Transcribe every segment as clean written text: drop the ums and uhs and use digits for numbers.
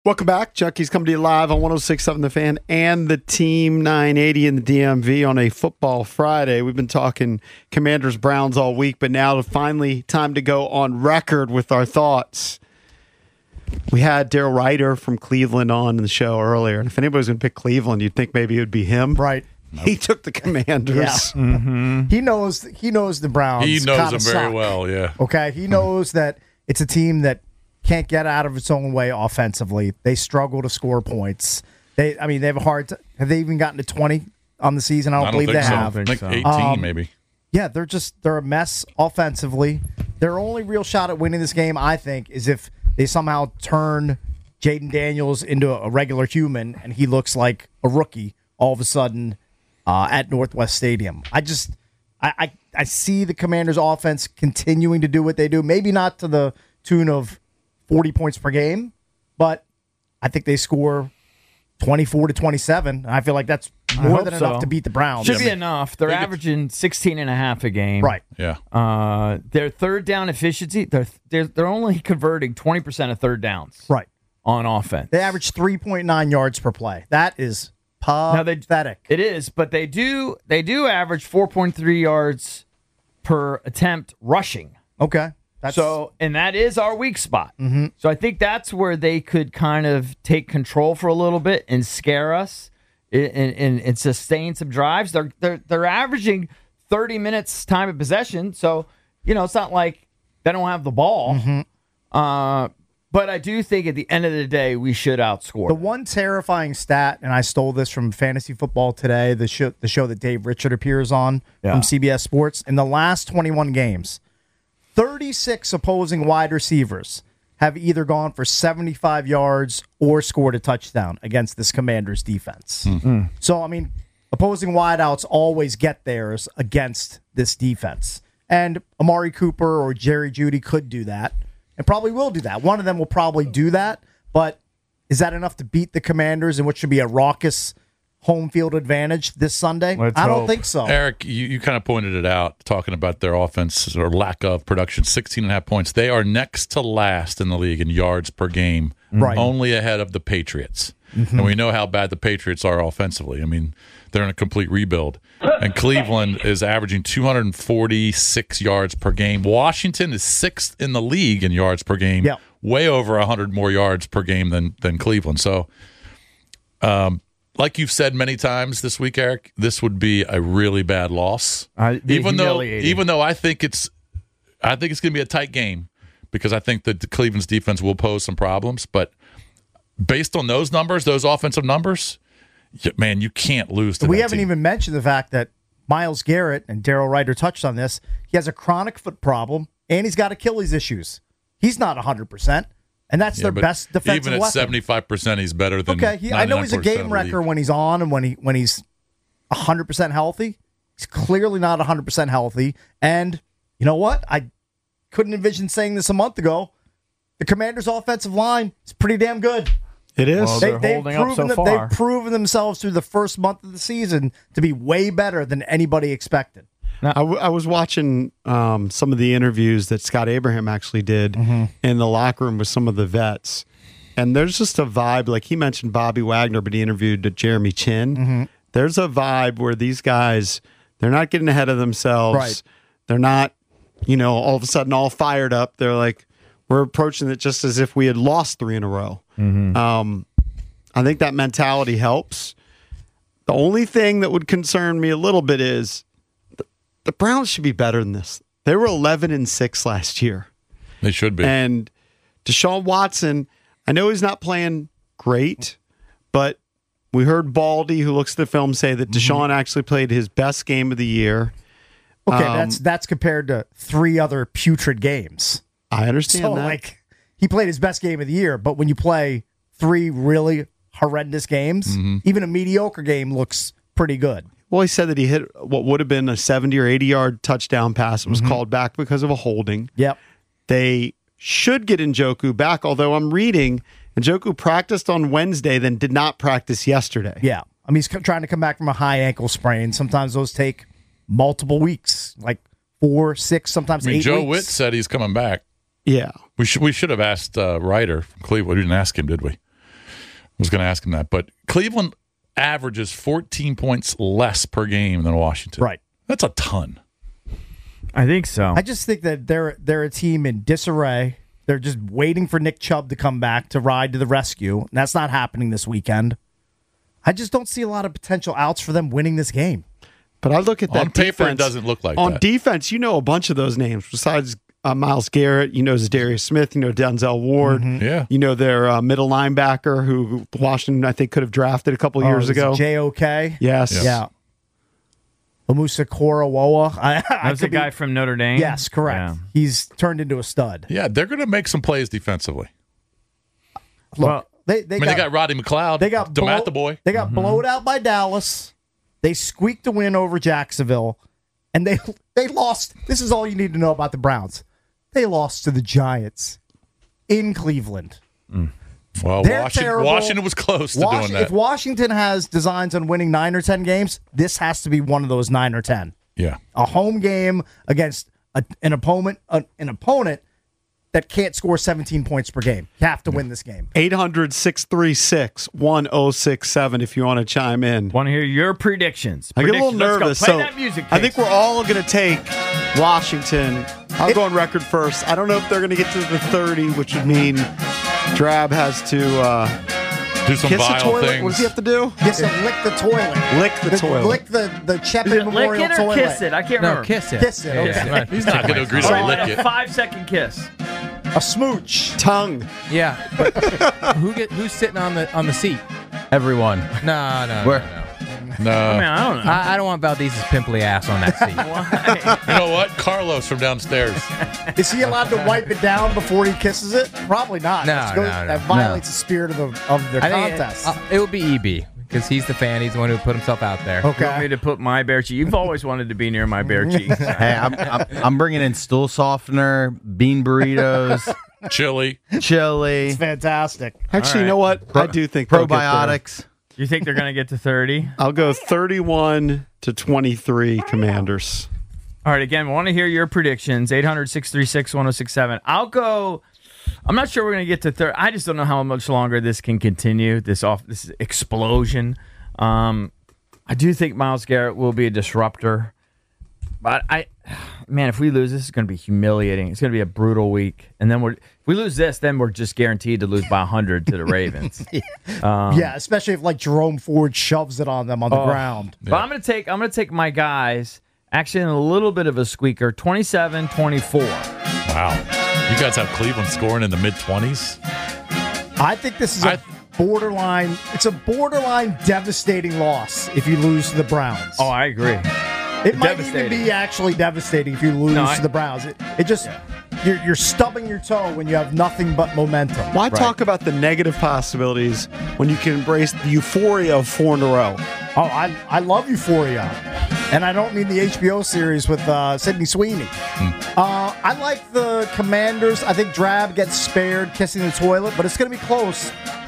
Welcome back. Chucky's coming to you live on 106.7 The Fan and the Team 980 in the DMV on a football Friday. We've been talking Commanders-Browns all week, but now finally time to go on record with our thoughts. We had Daryl Ryder from Cleveland on in the show earlier, and if anybody was going to pick Cleveland, you'd think maybe it would be him. Right. Nope. He took the Commanders. Yeah. Mm-hmm. He knows the Browns. He knows them very well, yeah. Okay, he knows that it's a team that can't get out of its own way offensively. They struggle to score points. They have a hard time. Have they even gotten to 20 on the season? I don't believe they have. I think 18 maybe. Yeah, they're a mess offensively. Their only real shot at winning this game, I think, is if they somehow turn Jaden Daniels into a regular human and he looks like a rookie all of a sudden at Northwest Stadium. I see the Commanders' offense continuing to do what they do. Maybe not to the tune of 40 points per game, but I think they score 24 to 27. I feel like that's more than enough to beat the Browns. Should be enough. They're averaging 16.5 a game. Right. Yeah. Their third down efficiency, they're only converting 20% of third downs. Right. On offense. They average 3.9 yards per play. That is pathetic. It is, but they do average 4.3 yards per attempt rushing. Okay. And that is our weak spot. Mm-hmm. So I think that's where they could kind of take control for a little bit and scare us and sustain some drives. They're averaging 30 minutes time of possession, so it's not like they don't have the ball. Mm-hmm. But I do think at the end of the day we should outscore. The one terrifying stat, and I stole this from Fantasy Football Today, the show that Dave Richard appears on from CBS Sports. In the last 21 games, 36 opposing wide receivers have either gone for 75 yards or scored a touchdown against this Commanders defense. Mm-hmm. So, opposing wideouts always get theirs against this defense. And Amari Cooper or Jerry Jeudy could do that and probably will do that. One of them will probably do that, but is that enough to beat the Commanders in what should be a raucous home field advantage this Sunday? I don't think so. Eric, you kind of pointed it out, talking about their offense or lack of production, 16.5 points. They are next to last in the league in yards per game, right, only ahead of the Patriots. Mm-hmm. And we know how bad the Patriots are offensively. They're in a complete rebuild. And Cleveland is averaging 246 yards per game. Washington is sixth in the league in yards per game, way over 100 more yards per game than Cleveland. So, like you've said many times this week, Eric, this would be a really bad loss. Even though I think it's going to be a tight game because I think that the Cleveland's defense will pose some problems. But based on those numbers, those offensive numbers, man, you can't lose to We that haven't team. even mentioned the fact that Myles Garrett, and Daryl Ryder touched on this, he has a chronic foot problem and he's got Achilles issues. He's not 100%. And that's their best defensive weapon. Even at 75%, he's better than. Okay, I know he's a game wrecker when he's on and when he's 100% healthy. He's clearly not 100% healthy. And you know what? I couldn't envision saying this a month ago. The Commanders' offensive line is pretty damn good. It is. Well, they're holding up so far. They've proven themselves through the first month of the season to be way better than anybody expected. I was watching some of the interviews that Scott Abraham actually did in the locker room with some of the vets. And there's just a vibe, like he mentioned Bobby Wagner, but he interviewed Jeremy Chin. Mm-hmm. There's a vibe where these guys, they're not getting ahead of themselves. Right. They're not, all of a sudden all fired up. They're like, we're approaching it just as if we had lost 3 in a row. Mm-hmm. I think that mentality helps. The only thing that would concern me a little bit is the Browns should be better than this. They were 11-6 last year. They should be. And Deshaun Watson, I know he's not playing great, but we heard Baldy, who looks at the film, say that Deshaun actually played his best game of the year. Okay, that's compared to 3 other putrid games. I understand that. Like, he played his best game of the year, but when you play 3 really horrendous games, even a mediocre game looks pretty good. Well, he said that he hit what would have been a 70 or 80-yard touchdown pass. It was called back because of a holding. Yep. They should get Njoku back, although I'm reading Njoku practiced on Wednesday, then did not practice yesterday. Yeah. He's trying to come back from a high ankle sprain. Sometimes those take multiple weeks, like 4, 6, sometimes 8 weeks. Joe Witt said he's coming back. Yeah. We should have asked Ryder from Cleveland. We didn't ask him, did we? was going to ask him that. But Cleveland averages 14 points less per game than Washington. Right. That's a ton. I think so. I just think that they're a team in disarray. They're just waiting for Nick Chubb to come back to ride to the rescue. And that's not happening this weekend. I just don't see a lot of potential outs for them winning this game. But I look at that on paper, defense. it doesn't look like on that. defense, you know a bunch of those names besides Myles Garrett. You know Zadarius Smith. You know Denzel Ward. Yeah. You know their middle linebacker who Washington, I think, could have drafted a couple years ago. JOK? Yes. Yeah. Lamusa Korowoa. That's the guy from Notre Dame? Yes, correct. Yeah. He's turned into a stud. Yeah, they're going to make some plays defensively. Look, they got Roddy McLeod. They got DeMatha boy. They got blowed out by Dallas. They squeaked a win over Jacksonville, and they lost. This is all you need to know about the Browns. They lost to the Giants in Cleveland. Well, They're terrible. Washington was close to doing that. If Washington has designs on winning 9 or 10 games, this has to be one of those 9 or 10. Yeah. A home game against an opponent that can't score 17 points per game. You have to win this game. 800-636-1067 if you want to chime in. Want to hear your predictions? I get a little Let's go. nervous. Play So that music, I think Case. we're all going to take Washington. I'll go on record first. I don't know if they're going to get to the 30, which would mean Drab has to do some kiss the vile toilet. things. What does he have to do? Yes, lick the toilet. Lick the toilet. Lick the Is Chapin it lick Memorial it or toilet. kiss it? I can't remember. Kiss it. Kiss it. Okay. Yeah. He's not going to agree to All right, lick a it. 5-second kiss. A smooch. Tongue. Yeah, but who's sitting on the seat? Everyone. No. No. I mean, I don't know. I don't want Valdez's pimply ass on that seat. Why? You know what? Carlos from downstairs. Is he allowed to wipe it down before he kisses it? Probably not. No, That's no. That violates the spirit of their I think contest. it would be EB because he's the fan. He's the one who put himself out there. You want me Okay. to put my bare cheek? You've always wanted to be near my bare cheeks. Hey, I'm bringing in stool softener, bean burritos, Chili. chili, It's fantastic. Actually, you know what? I do think they'll get there. probiotics. You think they're going to get to 30? I'll go 31-23 Commanders. All right, again, we want to hear your predictions. 800-636-1067. I'll go. I'm not sure we're going to get to 30. I just don't know how much longer this can continue, this explosion. I do think Myles Garrett will be a disruptor. But man, if we lose, this is going to be humiliating. It's going to be a brutal week. And then if we lose this, then we're just guaranteed to lose by 100 to the Ravens. Yeah, especially if Jerome Ford shoves it on them on the ground. But I'm going to take my guys actually in a little bit of a squeaker, 27-24. Wow. You guys have Cleveland scoring in the mid-20s? I think this is a borderline devastating loss if you lose to the Browns. Oh, I agree. It might even be actually devastating if you lose to the Browns. It just you're stubbing your toe when you have nothing but momentum. Why talk about the negative possibilities when you can embrace the euphoria of 4 in a row? Oh, I love Euphoria, and I don't mean the HBO series with Sydney Sweeney. I like the Commanders. I think Drab gets spared kissing the toilet, but it's going to be close.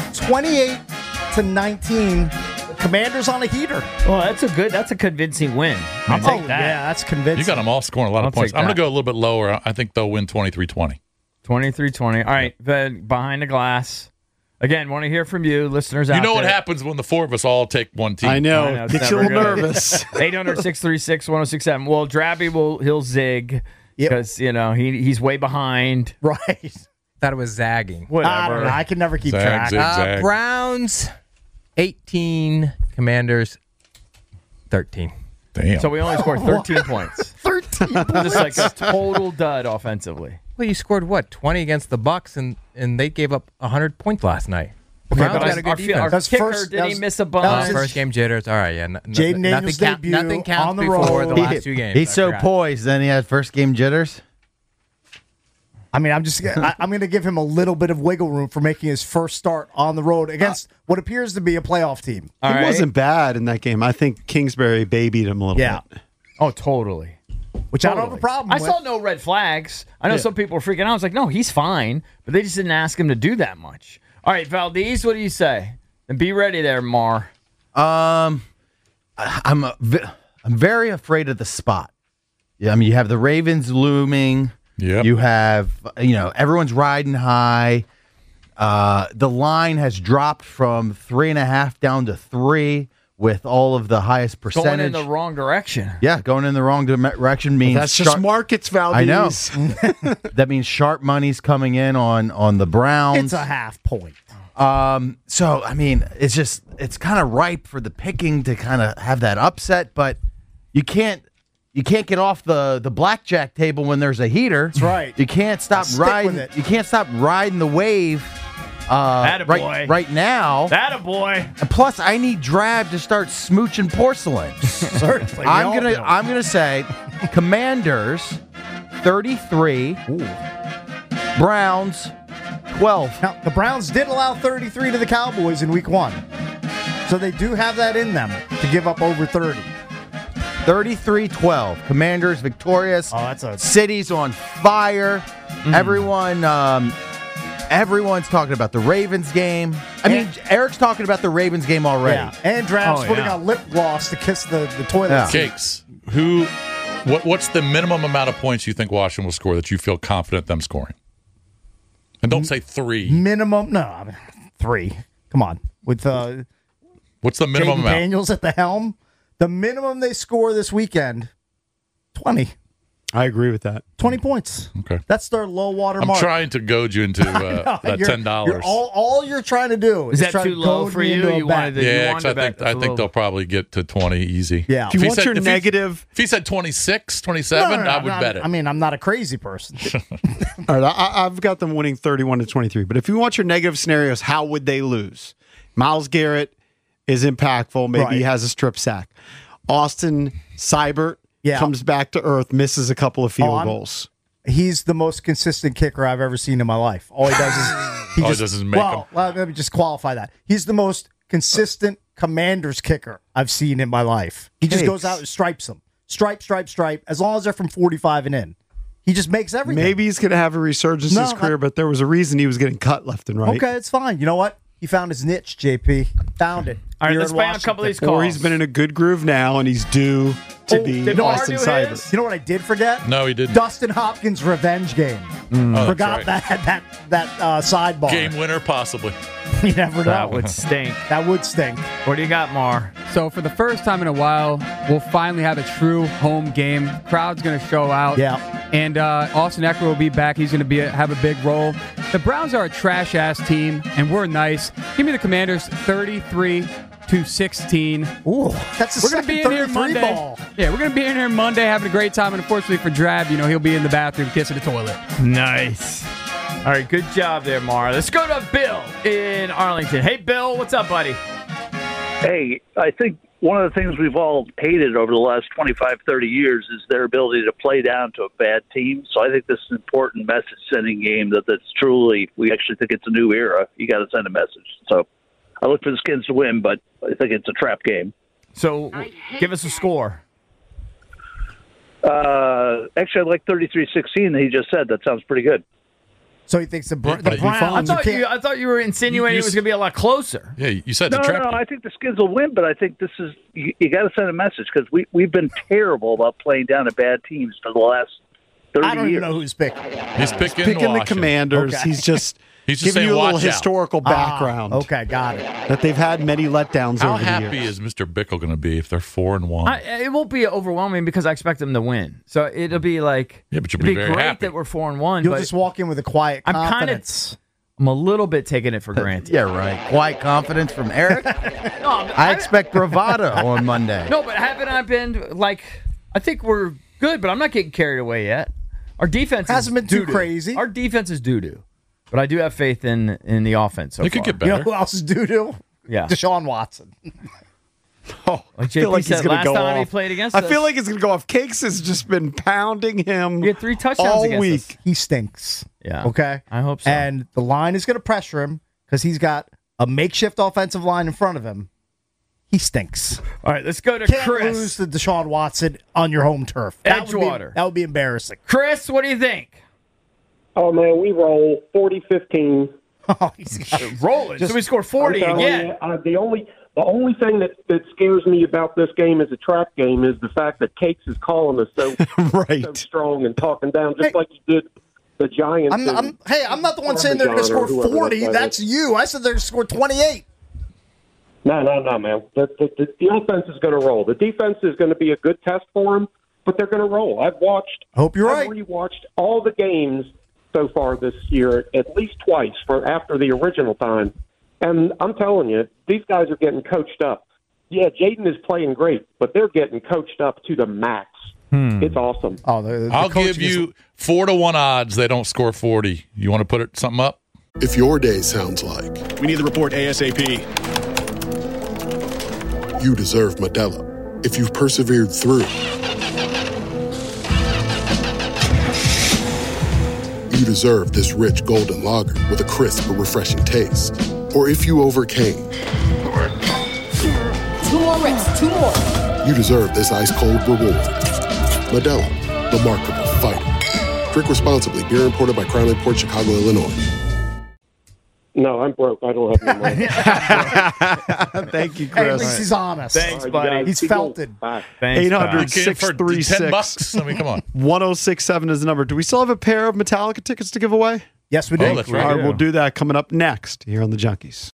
28-19. Commanders on a heater. Well, that's a convincing win. I'll take that. Yeah, that's convincing. You got them all scoring a lot of points. I'm going to go a little bit lower. I think they'll win 23-20. 23-20. All right, then behind the glass. Again, want to hear from you, listeners out there. You know what happens when the four of us all take one team. I know. it's Gets you a never little good. nervous. 800-636-1067. Well, Drabby he'll zig because he's way behind. Right. Thought it was zagging. Whatever. I don't know. I can never keep Zag, track. zig, zag. Browns 18, Commanders 13. Damn. So we only scored 13 points. 13. Just like a total dud offensively. Well, you scored what 20 against the Bucks, and they gave up 100 points last night. Browns but got a good our defense. That's kicker, first- did that he was- miss a that was bunch? his- First game jitters. All right, yeah. Jaden Daniels' debut nothing counts on the before road. the last two games. He's I so forgot. poised. Then he had first game jitters. I mean, I'm going to give him a little bit of wiggle room for making his first start on the road against what appears to be a playoff team. All He right. wasn't bad in that game. I think Kingsbury babied him a little Yeah. bit. Oh, totally. Which I don't have a problem I with. saw no red flags. I know some people were freaking out. I was like, no, he's fine. But they just didn't ask him to do that much. All right, Valdez, what do you say? And be ready there, Mar. I'm very afraid of the spot. Yeah, I mean, you have the Ravens looming. Yep. You have, everyone's riding high. The line has dropped from 3.5 down to 3 with all of the highest percentage. Going in the wrong direction. Yeah, going in the wrong direction means That's just markets, Valdez. I know. That means sharp money's coming in on the Browns. It's a half point. So I mean, it's kind of ripe for the picking to kind of have that upset, but you can't get off the blackjack table when there's a heater. That's right. You can't stop riding. You can't stop riding the wave. Right now. Attaboy. And plus, I need Drab to start smooching porcelain. Certainly. I'm gonna say Commanders 33, Browns 12. Now, the Browns did allow 33 to the Cowboys in Week 1, so they do have that in them to give up over 30. 33-12. Commanders victorious. Oh, that's a City's on fire. Everyone's talking about the Ravens game. I mean, Eric's talking about the Ravens game already. Yeah, and Drab's putting on lip gloss to kiss the toilet seat. Cakes. What's the minimum amount of points you think Washington will score that you feel confident them scoring? And don't say 3. Minimum? No, I mean, 3. Come on. With what's the minimum Jaden amount? Daniels at the helm, the minimum they score this weekend, 20. I agree with that. 20 points. Okay. That's their low water I'm mark. trying to goad you into that $10. All you're trying to do Is is that try too to low goad for me you? into a You bet. wanted to- Yeah, wanted because to bet I a think little- they'll probably get to 20 easy. Yeah. If you want your negative, If he said 26, 27, I would bet it. I mean, I'm not a crazy person. all right, I've got them winning 31-23. But if you want your negative scenarios, how would they lose? Myles Garrett is impactful. Maybe he has a strip sack. Austin Seibert comes back to earth, misses a couple of field goals. He's the most consistent kicker I've ever seen in my life. All he does is He doesn't make them. Well, let me just qualify that. He's the most consistent Commanders kicker I've seen in my life. He just goes out and stripes them. Stripe. As long as they're from 45 and in. He just makes everything. Maybe he's going to have a resurgence in his career, but there was a reason he was getting cut left and right. Okay, it's fine. You know what? He found his niche, JP. Found it. All right, Here let's in bang a couple of these Washington. calls. Or he's been in a good groove now, and he's due to be did Mar Austin do Seibert. his? You know what I did forget? No, he didn't. Dustin Hopkins' revenge game. Oh, Forgot that's right. that sidebar. Game winner, possibly. You never know. That would stink. That would stink. What do you got, Mar? So for the first time in a while, we'll finally have a true home game. Crowd's going to show out. Yeah. And Austin Eckler will be back. He's going to have a big role. The Browns are a trash-ass team, and we're nice. Give me the Commanders 33-16. Ooh, that's We're going to be in here Monday. ball. Yeah, we're going to be in here Monday having a great time. And unfortunately for Drab, he'll be in the bathroom kissing the toilet. Nice. All right, good job there, Mar. Let's go to Bill in Arlington. Hey, Bill, what's up, buddy? Hey, I think one of the things we've all hated over the last 25, 30 years is their ability to play down to a bad team. So I think this is an important message-sending game that's truly, we actually think it's a new era. You got to send a message. So I look for the Skins to win, but I think it's a trap game. So give us a score. Actually, I like 33-16 that he just said. That sounds pretty good. So he thinks the Browns. I thought you were insinuating it was going to be a lot closer. Yeah, you said No, I think the Skins will win, but I think this is you got to send a message because we've been terrible about playing down to bad teams for the last 30 years. I don't even know who's picking. He's picking the Washington. Commanders. Okay. He's just He's just giving saying, you a little watch out. historical background. Okay, got it. That they've had many letdowns How over the happy years. is Mr. Bickle going to be if they're 4-1? It won't be overwhelming because I expect them to win. So it'll be like, Yeah, but you'll it'll be very great happy. that we're 4-1. You'll but just walk in with a quiet I'm kind confidence. I'm a little bit taking it for granted. Yeah, right. Quiet confidence from Eric. I expect bravado on Monday. No, but haven't I been like? I think we're good, but I'm not getting carried away yet. Our defense Hasn't been too doo-doo. crazy. Our defense is doo-doo, but I do have faith in the offense. So They could far. get You know better. who else is doo-doo? Yeah. Deshaun Watson. Oh, Like I feel JP like he's said going last to go time he off. played against I us. feel like it's going to go off. Cakes has just been pounding him He had 3 touchdowns all against week. us. He stinks. Yeah. Okay? I hope so. And the line is going to pressure him because he's got a makeshift offensive line in front of him. He stinks. All right, let's go to Can't Chris. lose to Deshaun Watson on your home turf. Edgewater. That would be embarrassing. Chris, what do you think? Oh, man, we roll 40-15. Oh, he's got Rolling. So we scored 40 I'm telling again. you, the only thing that scares me about this game as a trap game is the fact that Cakes is calling us so Right. strong and talking down, just like he did the Giants. I'm not the one saying they're going to score 40. That's you. I said they're going to score 28. No, man. The offense is going to roll. The defense is going to be a good test for them, but they're going to roll. I've rewatched all the games so far this year at least twice after the original time, and I'm telling you, these guys are getting coached up. Yeah, Jaden is playing great, but they're getting coached up to the max. It's awesome. I'll give you 4-1 odds they don't score 40. You want to put something up? If your day sounds like we need the report ASAP, you deserve Modelo. If you've persevered through, you deserve this rich golden lager with a crisp but refreshing taste. Or if you overcame, 2 more reps, 2 more. You deserve this ice-cold reward. Modelo, the mark of a fighter. Drink responsibly. Beer imported by Crown Port Chicago, Illinois. No, I'm broke. I don't have any money. Thank you, Chris. Hey, at least he's honest. Thanks, buddy. He's felt it. 800-636. I mean, come on. 1067 is the number. Do we still have a pair of Metallica tickets to give away? Yes, we do. Oh, that's right. All right, we'll do that coming up next here on The Junkies.